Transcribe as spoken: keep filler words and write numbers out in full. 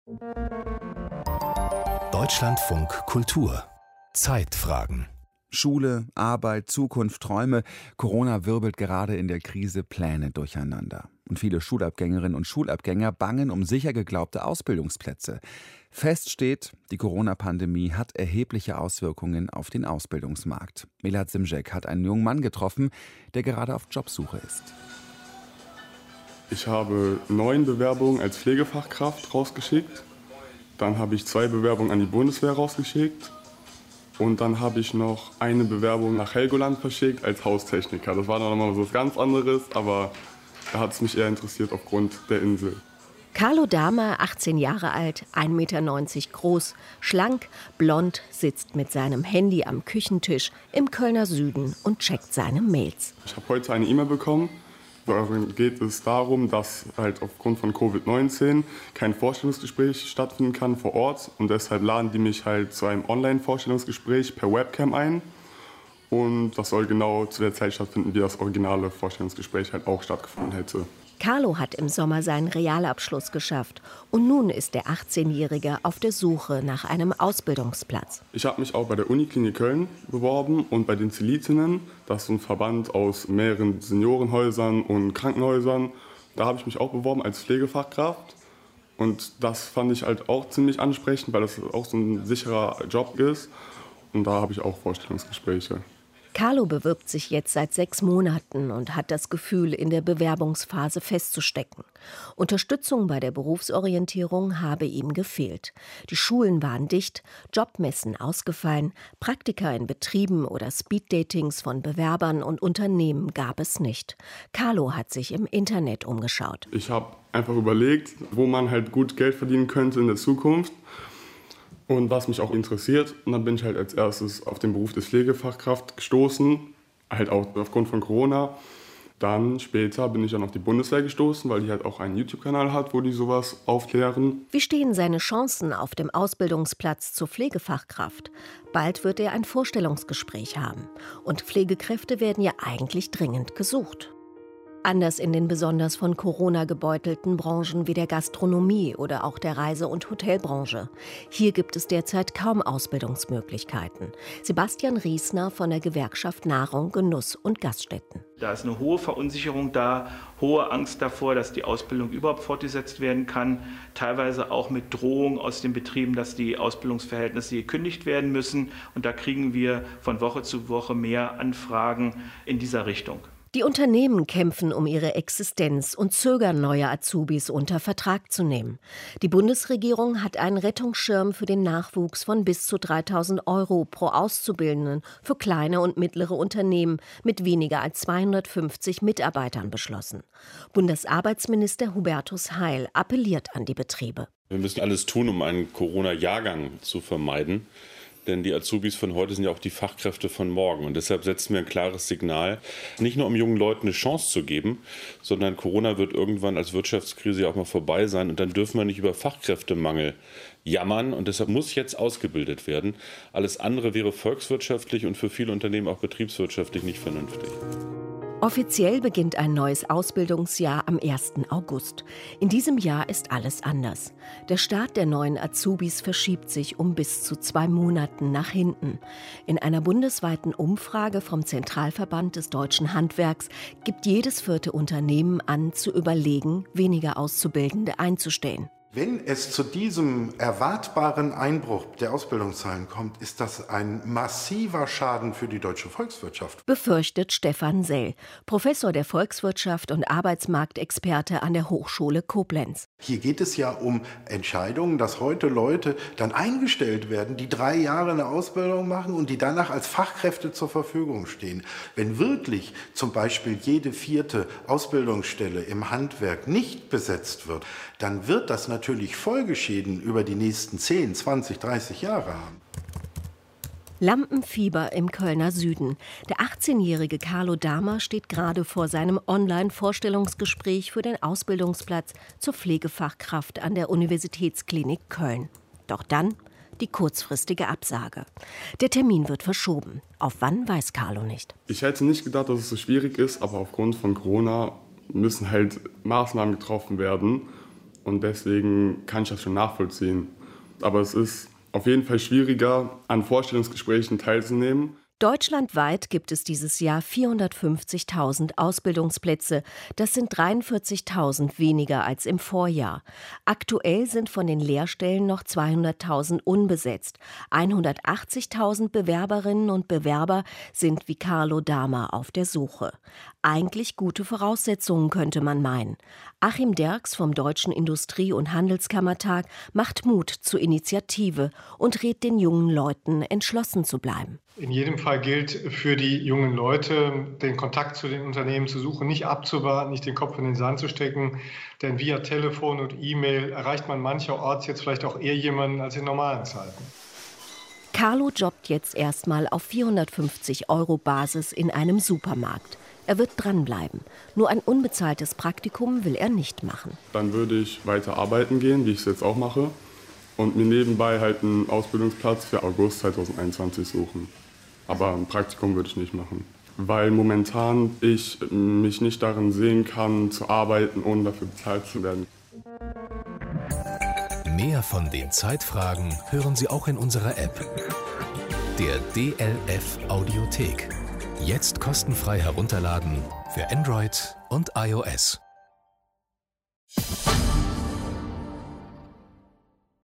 Deutschlandfunk Kultur Zeitfragen. Schule, Arbeit, Zukunft, Träume. Corona wirbelt gerade in der Krise Pläne durcheinander. Und viele Schulabgängerinnen und Schulabgänger bangen um sicher geglaubte Ausbildungsplätze. Fest steht, die Corona-Pandemie hat erhebliche Auswirkungen auf den Ausbildungsmarkt. Melat Simjek hat einen jungen Mann getroffen, der gerade auf Jobsuche ist. Ich habe neun Bewerbungen als Pflegefachkraft rausgeschickt. Dann habe ich zwei Bewerbungen an die Bundeswehr rausgeschickt. Und dann habe ich noch eine Bewerbung nach Helgoland verschickt als Haustechniker. Das war dann nochmal so was ganz anderes, aber da hat es mich eher interessiert aufgrund der Insel. Carlo Dama, achtzehn Jahre alt, ein Meter neunzig groß, schlank, blond, sitzt mit seinem Handy am Küchentisch im Kölner Süden und checkt seine Mails. Ich habe heute eine E-Mail bekommen. Darin geht es darum, dass halt aufgrund von Covid neunzehn kein Vorstellungsgespräch stattfinden kann vor Ort. Und deshalb laden die mich halt zu einem Online-Vorstellungsgespräch per Webcam ein. Und das soll genau zu der Zeit stattfinden, wie das originale Vorstellungsgespräch halt auch stattgefunden hätte. Carlo hat im Sommer seinen Realabschluss geschafft und nun ist der achtzehnjährige auf der Suche nach einem Ausbildungsplatz. Ich habe mich auch bei der Uniklinik Köln beworben und bei den Zelitinnen. Das ist ein Verband aus mehreren Seniorenhäusern und Krankenhäusern. Da habe ich mich auch beworben als Pflegefachkraft. Und das fand ich halt auch ziemlich ansprechend, weil das auch so ein sicherer Job ist. Und da habe ich auch Vorstellungsgespräche. Carlo bewirbt sich jetzt seit sechs Monaten und hat das Gefühl, in der Bewerbungsphase festzustecken. Unterstützung bei der Berufsorientierung habe ihm gefehlt. Die Schulen waren dicht, Jobmessen ausgefallen, Praktika in Betrieben oder Speeddatings von Bewerbern und Unternehmen gab es nicht. Carlo hat sich im Internet umgeschaut. Ich habe einfach überlegt, wo man halt gut Geld verdienen könnte in der Zukunft. Und was mich auch interessiert, und dann bin ich halt als erstes auf den Beruf des Pflegefachkraft gestoßen, halt auch aufgrund von Corona. Dann später bin ich dann auf die Bundeswehr gestoßen, weil die halt auch einen YouTube-Kanal hat, wo die sowas aufklären. Wie stehen seine Chancen auf dem Ausbildungsplatz zur Pflegefachkraft? Bald wird er ein Vorstellungsgespräch haben. Und Pflegekräfte werden ja eigentlich dringend gesucht. Anders in den besonders von Corona gebeutelten Branchen wie der Gastronomie oder auch der Reise- und Hotelbranche. Hier gibt es derzeit kaum Ausbildungsmöglichkeiten. Sebastian Riesner von der Gewerkschaft Nahrung, Genuss und Gaststätten. Da ist eine hohe Verunsicherung da, hohe Angst davor, dass die Ausbildung überhaupt fortgesetzt werden kann. Teilweise auch mit Drohung aus den Betrieben, dass die Ausbildungsverhältnisse gekündigt werden müssen. Und da kriegen wir von Woche zu Woche mehr Anfragen in dieser Richtung. Die Unternehmen kämpfen um ihre Existenz und zögern, neue Azubis unter Vertrag zu nehmen. Die Bundesregierung hat einen Rettungsschirm für den Nachwuchs von bis zu dreitausend Euro pro Auszubildenden für kleine und mittlere Unternehmen mit weniger als zweihundertfünfzig Mitarbeitern beschlossen. Bundesarbeitsminister Hubertus Heil appelliert an die Betriebe. Wir müssen alles tun, um einen Corona-Jahrgang zu vermeiden. Denn die Azubis von heute sind ja auch die Fachkräfte von morgen. Und deshalb setzen wir ein klares Signal, nicht nur um jungen Leuten eine Chance zu geben, sondern Corona wird irgendwann als Wirtschaftskrise ja auch mal vorbei sein. Und dann dürfen wir nicht über Fachkräftemangel jammern. Und deshalb muss jetzt ausgebildet werden. Alles andere wäre volkswirtschaftlich und für viele Unternehmen auch betriebswirtschaftlich nicht vernünftig. Offiziell beginnt ein neues Ausbildungsjahr am ersten August. In diesem Jahr ist alles anders. Der Start der neuen Azubis verschiebt sich um bis zu zwei Monaten nach hinten. In einer bundesweiten Umfrage vom Zentralverband des deutschen Handwerks gibt jedes vierte Unternehmen an, zu überlegen, weniger Auszubildende einzustellen. Wenn es zu diesem erwartbaren Einbruch der Ausbildungszahlen kommt, ist das ein massiver Schaden für die deutsche Volkswirtschaft. Befürchtet Stefan Sell, Professor der Volkswirtschaft und Arbeitsmarktexperte an der Hochschule Koblenz. Hier geht es ja um Entscheidungen, dass heute Leute dann eingestellt werden, die drei Jahre eine Ausbildung machen und die danach als Fachkräfte zur Verfügung stehen. Wenn wirklich zum Beispiel jede vierte Ausbildungsstelle im Handwerk nicht besetzt wird, dann wird das natürlich Folgeschäden über die nächsten zehn, zwanzig, dreißig Jahre haben. Lampenfieber im Kölner Süden. Der achtzehnjährige Carlo Dama steht gerade vor seinem Online-Vorstellungsgespräch für den Ausbildungsplatz zur Pflegefachkraft an der Universitätsklinik Köln. Doch dann die kurzfristige Absage. Der Termin wird verschoben. Auf wann, weiß Carlo nicht. Ich hätte nicht gedacht, dass es so schwierig ist, aber aufgrund von Corona müssen halt Maßnahmen getroffen werden. und deswegen kann ich das schon nachvollziehen. Aber es ist auf jeden Fall schwieriger, an Vorstellungsgesprächen teilzunehmen. Deutschlandweit gibt es dieses Jahr vierhundertfünfzigtausend Ausbildungsplätze. Das sind dreiundvierzigtausend weniger als im Vorjahr. Aktuell sind von den Lehrstellen noch zweihunderttausend unbesetzt. hundertachtzigtausend Bewerberinnen und Bewerber sind wie Carlo Dahmer auf der Suche. Eigentlich gute Voraussetzungen, könnte man meinen. Achim Derks vom Deutschen Industrie- und Handelskammertag macht Mut zur Initiative und rät den jungen Leuten, entschlossen zu bleiben. In jedem Fall gilt für die jungen Leute, den Kontakt zu den Unternehmen zu suchen, nicht abzuwarten, nicht den Kopf in den Sand zu stecken. Denn via Telefon und E-Mail erreicht man mancherorts jetzt vielleicht auch eher jemanden als in normalen Zeiten. Carlo jobbt jetzt erstmal auf vierhundertfünfzig Euro Basis in einem Supermarkt. Er wird dranbleiben. Nur ein unbezahltes Praktikum will er nicht machen. Dann würde ich weiter arbeiten gehen, wie ich es jetzt auch mache, und mir nebenbei halt einen Ausbildungsplatz für August zweitausendeinundzwanzig suchen. Aber ein Praktikum würde ich nicht machen, weil momentan ich mich nicht darin sehen kann, zu arbeiten, ohne dafür bezahlt zu werden. Mehr von den Zeitfragen hören Sie auch in unserer App, der D L F Audiothek. Jetzt kostenfrei herunterladen für Android und iOS.